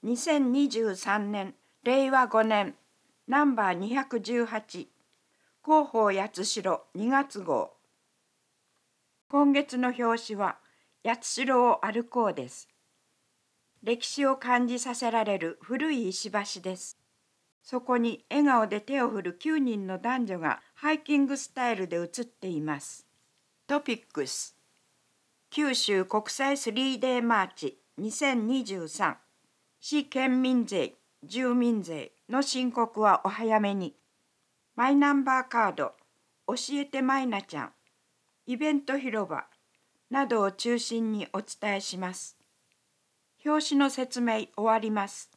2023年令和5年ナンバー218広報八代2月号。今月の表紙は八代を歩こうです。歴史を感じさせられる古い石橋です。そこに笑顔で手を振る9人の男女がハイキングスタイルで写っています。トピックス。九州国際 3day マーチ2023。市県民税、住民税の申告はお早めに。マイナンバーカード、教えてマイナちゃん、イベント広場などを中心にお伝えします。表紙の説明終わります。